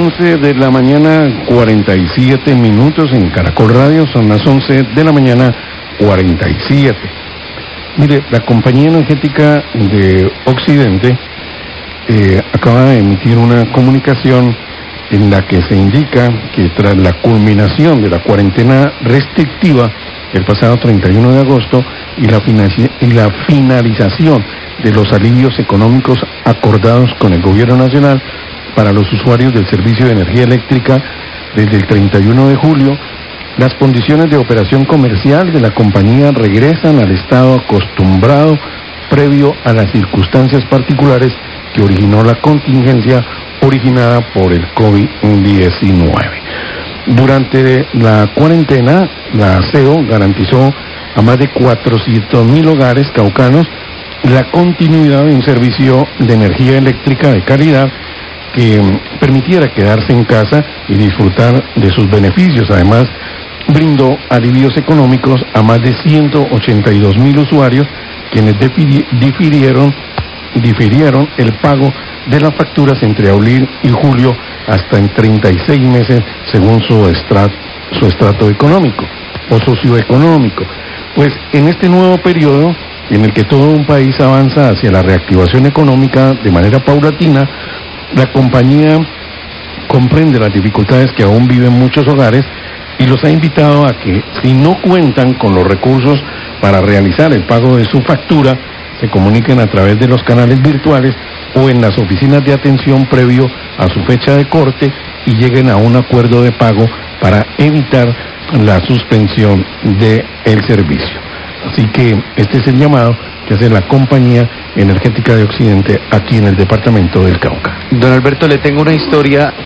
11 de la mañana, 47 minutos en Caracol Radio, son las 11 de la mañana, 47. Mire, la compañía energética de Occidente acaba de emitir una comunicación en la que se indica que tras la culminación de la cuarentena restrictiva el pasado 31 de agosto y la finalización de los alivios económicos acordados con el gobierno nacional para los usuarios del servicio de energía eléctrica desde el 31 de julio, las condiciones de operación comercial de la compañía regresan al estado acostumbrado previo a las circunstancias particulares que originó la contingencia originada por el COVID-19. Durante la cuarentena, la ASEO garantizó a más de 400.000 hogares caucanos la continuidad de un servicio de energía eléctrica de calidad que permitiera quedarse en casa y disfrutar de sus beneficios. Además, brindó alivios económicos a más de 182.000 usuarios quienes difirieron el pago de las facturas entre abril y julio hasta en 36 meses según su estrato económico o socioeconómico. Pues en este nuevo periodo en el que todo un país avanza hacia la reactivación económica de manera paulatina, la compañía comprende las dificultades que aún viven muchos hogares y los ha invitado a que, si no cuentan con los recursos para realizar el pago de su factura, se comuniquen a través de los canales virtuales o en las oficinas de atención previo a su fecha de corte y lleguen a un acuerdo de pago para evitar la suspensión del servicio. Así que este es el llamado que hace la compañía energética de Occidente aquí en el departamento del Cauca. Don Alberto, le tengo una historia